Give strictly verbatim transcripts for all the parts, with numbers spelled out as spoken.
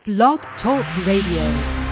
Blog Talk Radio.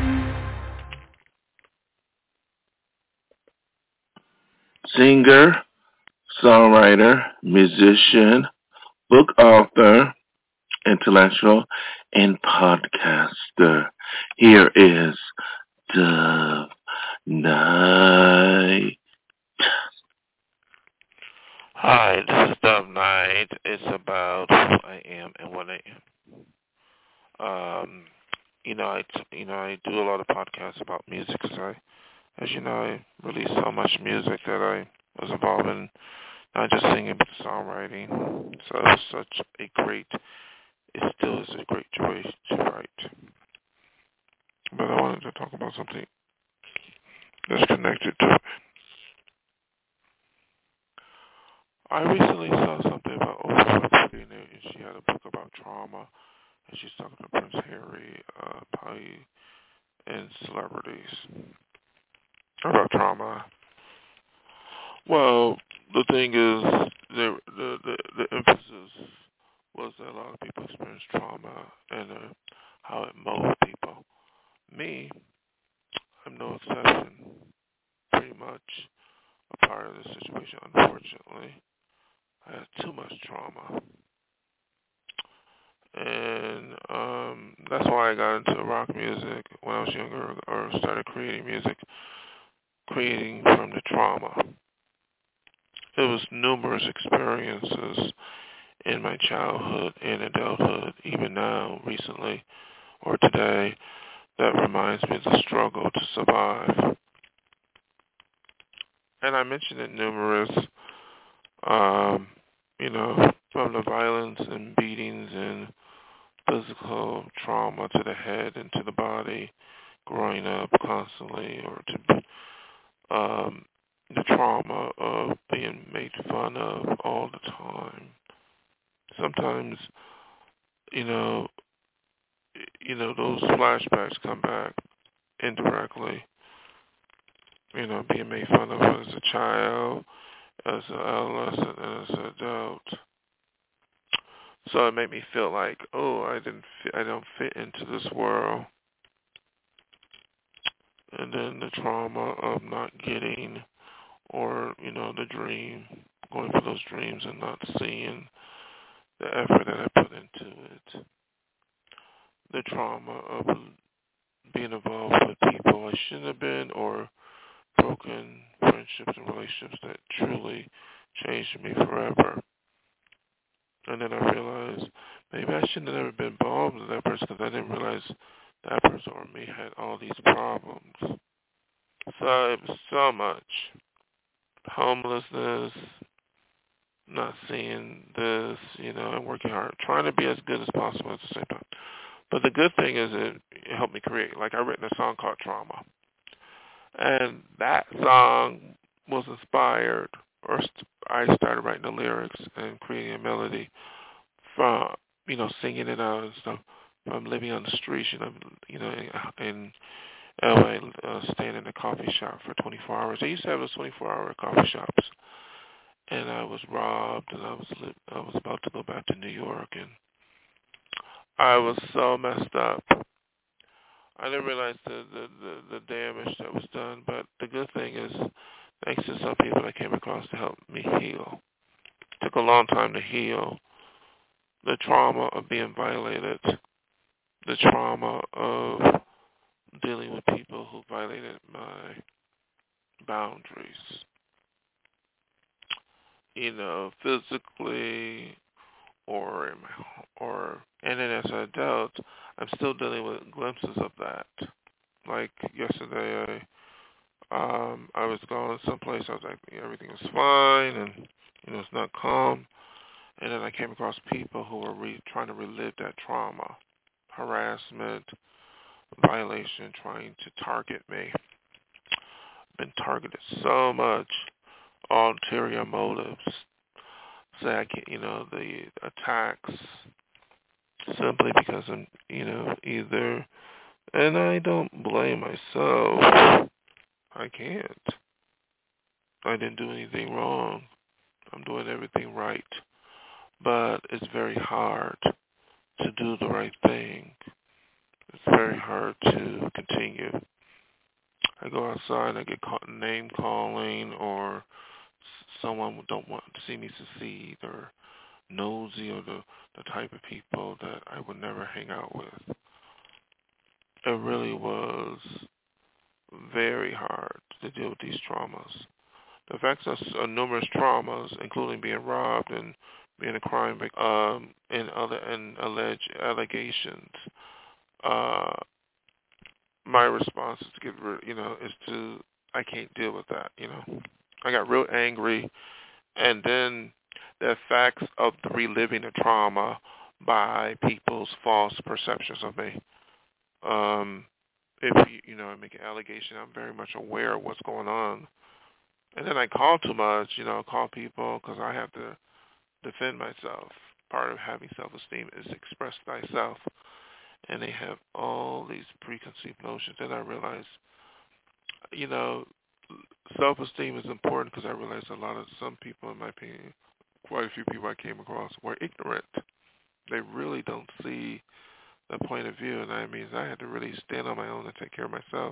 Singer, songwriter, musician, book author, intellectual, and podcaster. Here is Dove Night. Hi, this is Dove Night. It's about who I am and what I am. Um, you know, I you know I do a lot of podcasts about music because I, as you know, I release so much music that I was involved in not just singing but songwriting. So it was such a great, it still is a great joy to write. But I wanted to talk about something that's connected to it. I recently saw something about Oprah Winfrey, and she had a book about trauma, and she's talking to Prince Harry, uh, Polly, and celebrities about trauma. Well, the thing is, the the the, the emphasis was that a lot of people experience trauma and uh, how it molds people. Me, I'm no exception. Pretty much a part of the situation, unfortunately. I had too much trauma. And um, that's why I got into rock music when I was younger, or started creating music, creating from the trauma. It was numerous experiences in my childhood and adulthood, even now, recently, or today, that reminds me of the struggle to survive. And I mentioned it numerous, um, you know, from the violence and beatings and physical trauma to the head and to the body, growing up constantly, or to um, the trauma of being made fun of all the time. Sometimes, you know, you know, those flashbacks come back indirectly. You know, being made fun of as a child, as an adolescent, and as an adult. So it made me feel like, oh, I didn't, fit, I don't fit into this world. And then the trauma of not getting, or you know, the dream, going for those dreams and not seeing the effort that I put into it. The trauma of being involved with people I shouldn't have been, or broken friendships and relationships that truly changed me forever. And then I realized maybe I shouldn't have never been involved with that person, because I didn't realize that person or me had all these problems. So it was so much. Homelessness, not seeing this, you know, and working hard, trying to be as good as possible at the same time. But the good thing is it, it helped me create. Like, I written a song called Trauma. And that song was inspired, or st- I started writing the lyrics and creating a melody from, you know, singing it out and stuff, from living on the streets, you know, you know, in, in L A, uh, staying in a coffee shop for twenty-four hours. They used to have those twenty-four hour coffee shops. And I was robbed, and I was li- I was about to go back to New York, and I was so messed up. I didn't realize the, the, the, the damage that was done, but the good thing is, thanks to some people I came across to help me heal. It took a long time to heal. The trauma of being violated, the trauma of dealing with people who violated my boundaries. You know, physically, or or and then as an adult, I'm still dealing with glimpses of that. Like yesterday, I um I was going someplace. I was like, everything was fine, and you know, it's not calm. And then I came across people who were re- trying to relive that trauma, harassment, violation, trying to target me. Been targeted so much, ulterior motives. Say I can't, you know, the attacks simply because I'm, you know, either, and I don't blame myself. I can't. I didn't do anything wrong. I'm doing everything right. But it's very hard to do the right thing her to continue. I go outside and I get caught name calling, or someone don't want to see me succeed, or nosy, or the, the type of people that I would never hang out with. It really was very hard to deal with these traumas. The effects of uh, numerous traumas, including being robbed and being a crime victim, um, and other and alleged allegations. Uh, my response is to get rid, you know, is to I can't deal with that. You know, I got real angry, and then the effects of the reliving the trauma by people's false perceptions of me. Um, if you, you know, I make an allegation, I'm very much aware of what's going on. And then I call too much, you know, call people because I have to defend myself. Part of having self-esteem is express thyself. And they have all these preconceived notions. And I realize, you know, self-esteem is important because I realize a lot of some people, in my opinion, quite a few people I came across, were ignorant. They really don't see the point of view. And that means I had to really stand on my own and take care of myself.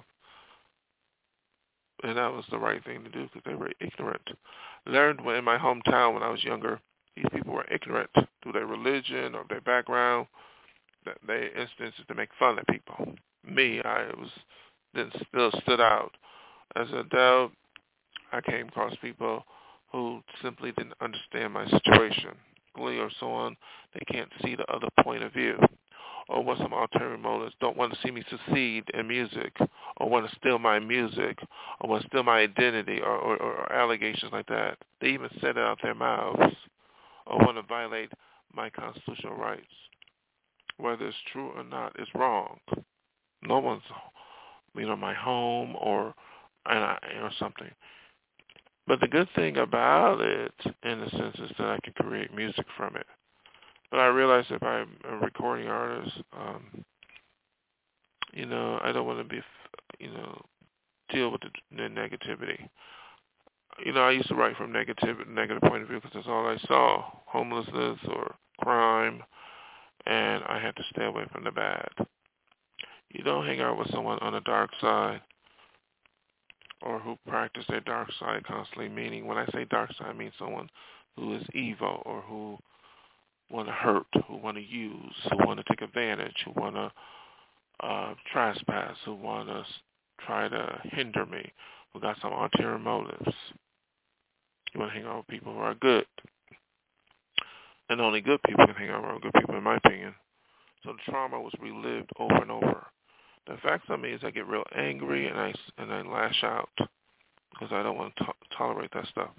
And that was the right thing to do because they were ignorant. Learned when in my hometown when I was younger, these people were ignorant through their religion or their background. That they instances to make fun of people. Me, I was then still stood out. As an adult, I came across people who simply didn't understand my situation, or so on. They can't see the other point of view, or want some ulterior motives. Don't want to see me succeed in music, or want to steal my music, or want to steal my identity, or, or, or allegations like that. They even said it out their mouths, or want to violate my constitutional rights. Whether it's true or not, it's wrong. No one's, you know, my home or and I, or something. But the good thing about it, in a sense, is that I can create music from it. But I realize if I'm a recording artist, um, you know, I don't want to be, you know, deal with the, the negativity. You know, I used to write from negative, negative point of view because that's all I saw, homelessness or crime, and I had to stay away from the bad. You don't hang out with someone on the dark side or who practice their dark side constantly, meaning when I say dark side, I mean someone who is evil or who want to hurt, who want to use, who want to take advantage, who want to uh, trespass, who want to try to hinder me, who got some ulterior motives. You want to hang out with people who are good. And only good people can hang out around good people, in my opinion. So the trauma was relived over and over. The effects on me is I get real angry and I, and I lash out because I don't want to to- tolerate that stuff.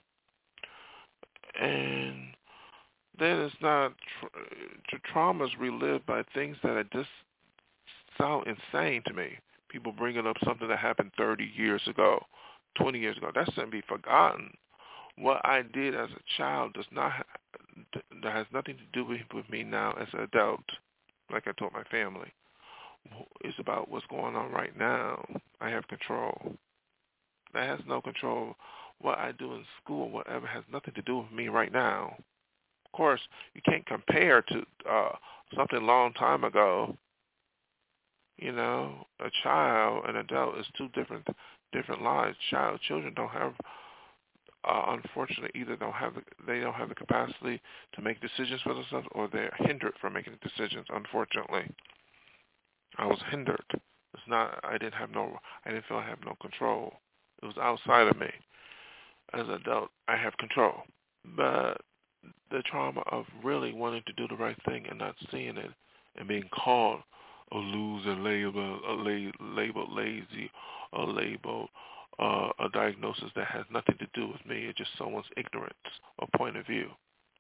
And then it's not, tra- trauma is relived by things that are just sound insane to me. People bringing up something that happened thirty years ago, twenty years ago. That shouldn't be forgotten. What I did as a child does not, ha- that has nothing to do with, with me now as an adult, like I told my family. It's about what's going on right now. I have control. That has no control. What I do in school, whatever, has nothing to do with me right now. Of course, you can't compare to uh, something a long time ago. You know, a child and adult is two different different lives. Child, children don't have, uh, unfortunately, either don't have the, they don't have the capacity to make decisions for themselves, or they're hindered from making decisions. Unfortunately, I was hindered. It's not. I didn't have no. I didn't feel I have no control. It was outside of me. As an adult, I have control. But the trauma of really wanting to do the right thing and not seeing it, and being called a loser, label, a la- labeled lazy, a label, uh, a diagnosis that has nothing to do with me. It's just someone's ignorance or point of view.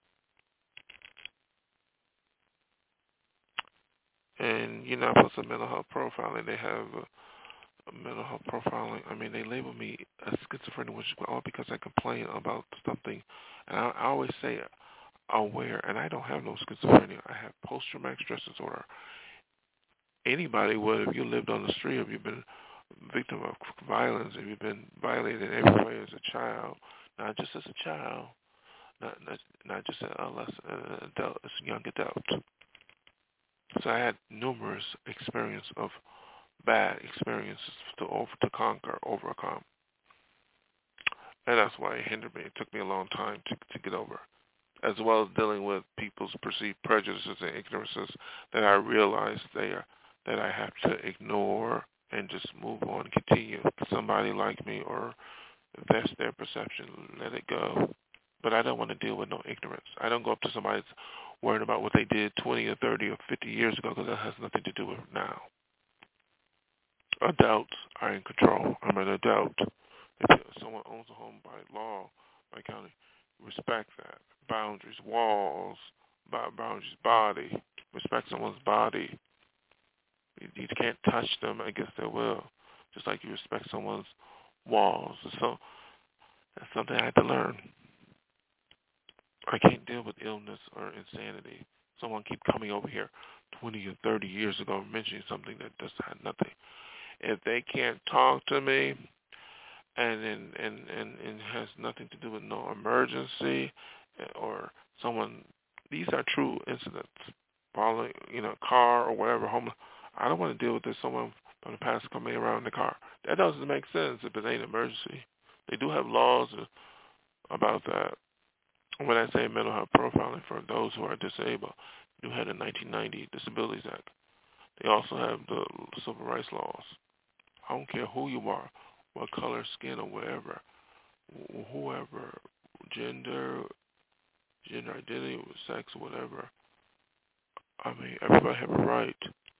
And, you know, plus a mental health profiling, they have a, a mental health profiling. I mean, they label me a schizophrenic, which is all because I complain about something. And I, I always say aware, and I don't have no schizophrenia. I have post-traumatic stress disorder. Anybody would, if you lived on the street, if you've been a victim of violence, if you've been violated in every way as a child, not just as a child, not not, not just an adult, as a young adult. So I had numerous experience of bad experiences to over to conquer, overcome. And that's why it hindered me. It took me a long time to to get over, as well as dealing with people's perceived prejudices and ignorances that I realized they are that I have to ignore and just move on and continue. Somebody like me, or if that's their perception, let it go. But I don't want to deal with no ignorance. I don't go up to somebody that's worried about what they did twenty or thirty or fifty years ago, because that has nothing to do with now. Adults are in control. I'm an adult. If someone owns a home by law, by county, respect that. Boundaries, walls, boundaries, body. Respect someone's body. You, you can't touch them against their will, just like you respect someone's walls. So that's something I had to learn. I can't deal with illness or insanity. Someone keep coming over here twenty or thirty years ago mentioning something that just had nothing. If they can't talk to me, and and, and, and and has nothing to do with no emergency, or someone, these are true incidents, falling, you know, car or whatever, home. I don't want to deal with this. Someone from the past coming around in the car. That doesn't make sense if it ain't an emergency. They do have laws about that. When I say mental health profiling for those who are disabled, you had the nineteen ninety Disabilities Act. They also have the civil rights laws. I don't care who you are, what color, skin, or whatever, whoever, gender, gender identity, sex, whatever. I mean, everybody have a right.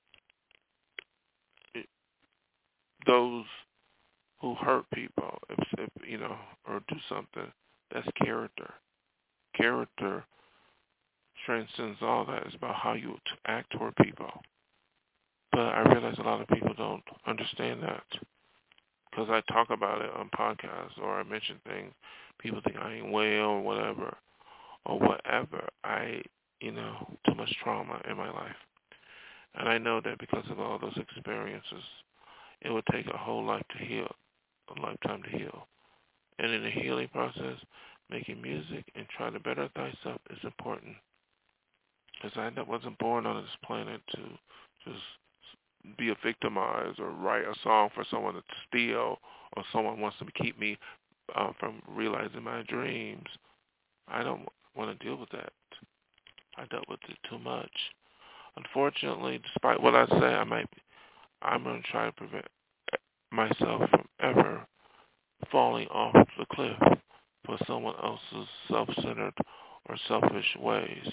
It, those who hurt people, if, if you know, or do something, that's character. Character transcends all that. It's about how you act toward people. But I realize a lot of people don't understand that. Because I talk about it on podcasts, or I mention things, people think I ain't well or whatever, or whatever. I, you know, too much trauma in my life. And I know that because of all those experiences, it would take a whole life to heal, a lifetime to heal. And in the healing process, making music and trying to better thyself is important. Because I wasn't born on this planet to just be a victimized or write a song for someone to steal, or someone wants to keep me uh, from realizing my dreams. I don't want to deal with that. I dealt with it too much. Unfortunately, despite what I say, I might, I'm going to try to prevent myself from ever falling off the cliff for someone else's self-centered or selfish ways.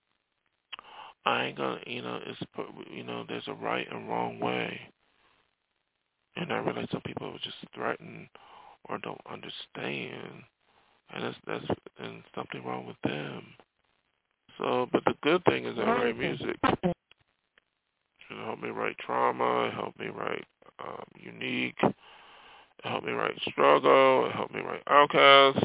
I ain't gonna, you know, it's, you know, there's a right and wrong way. And I realize some people are just threatened or don't understand. And that's, that's, and something wrong with them. So, but the good thing is I write music. It helped me write trauma. It helped me write um, unique. It helped me write struggle. It helped me write outcast.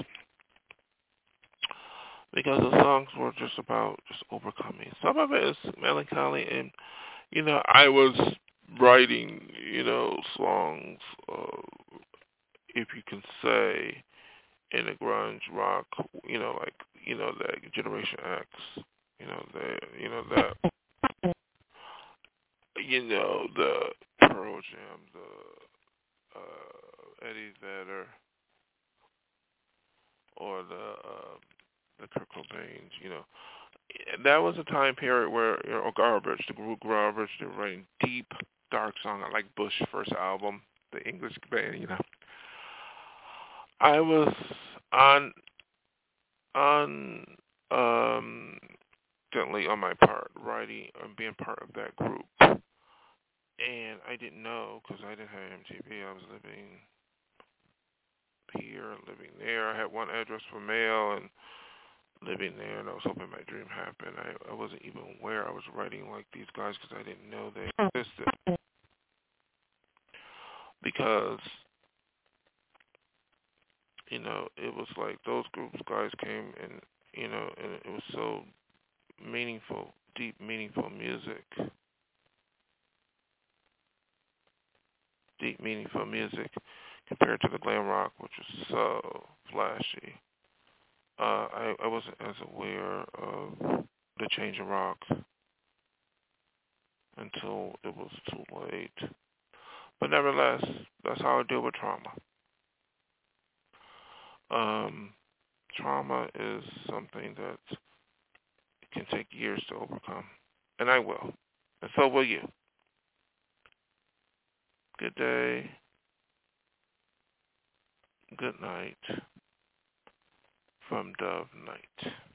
Because the songs were just about just overcoming. Some of it is melancholy, and you know, I was writing, you know, songs, uh, if you can say, in the grunge rock, you know, like, you know, that Generation X, you know, the, you know, that, you know, the Pearl Jam, the uh, Eddie Vedder, or the uh, the Kurt Cobains, you know. That was a time period where, you know, Garbage, the group Garbage, they were writing deep, dark songs. I like Bush's first album, the English band, you know. I was on, on, um, gently on my part, writing and being part of that group. And I didn't know, because I didn't have M T V. I was living here, living there. I had one address for mail, and living there, and I was hoping my dream happened. I, I wasn't even aware I was writing like these guys, because I didn't know they existed. Because, you know, it was like those groups guys came, and, you know, and it was so meaningful, deep, meaningful music. Deep, meaningful music compared to the glam rock, which was so flashy. Uh, I, I wasn't as aware of the change in rock until it was too late. But nevertheless, that's how I deal with trauma. Um, trauma is something that can take years to overcome. And I will. And so will you. Good day. Good night from Dove Night.